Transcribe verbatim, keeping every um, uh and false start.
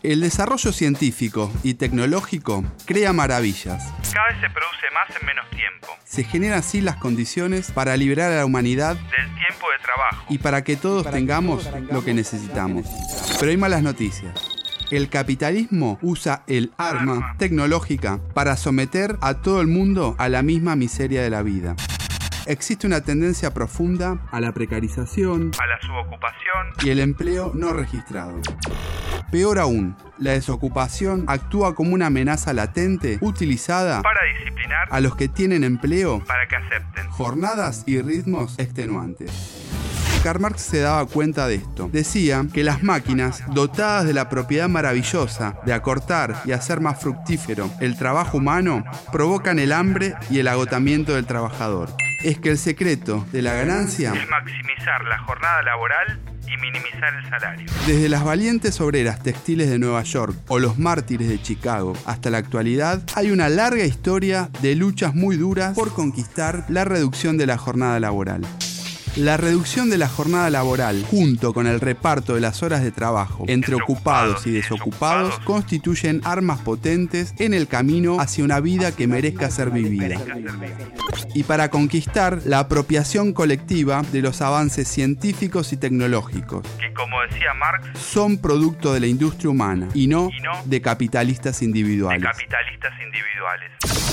El desarrollo científico y tecnológico crea maravillas. Cada vez se produce más en menos tiempo. Se generan así las condiciones para liberar a la humanidad del tiempo de trabajo y para que todos para tengamos, que todos tengamos lo que necesitamos. Pero hay malas noticias. El capitalismo usa el arma, arma tecnológica para someter a todo el mundo a la misma miseria de la vida. Existe una tendencia profunda a la precarización, a la subocupación y el empleo no registrado. Peor aún, la desocupación actúa como una amenaza latente utilizada para disciplinar a los que tienen empleo para que acepten jornadas y ritmos extenuantes. Karl Marx se daba cuenta de esto. Decía que las máquinas, dotadas de la propiedad maravillosa de acortar y hacer más fructífero el trabajo humano, provocan el hambre y el agotamiento del trabajador. Es que el secreto de la ganancia es maximizar la jornada laboral y minimizar el salario. Desde las valientes obreras textiles de Nueva York o los mártires de Chicago hasta la actualidad, hay una larga historia de luchas muy duras por conquistar la reducción de la jornada laboral. La reducción de la jornada laboral, junto con el reparto de las horas de trabajo entre ocupados y desocupados, constituyen armas potentes en el camino hacia una vida que merezca ser vivida. Y para conquistar la apropiación colectiva de los avances científicos y tecnológicos, que como decía Marx, son producto de la industria humana y no, y no de capitalistas individuales. De capitalistas individuales.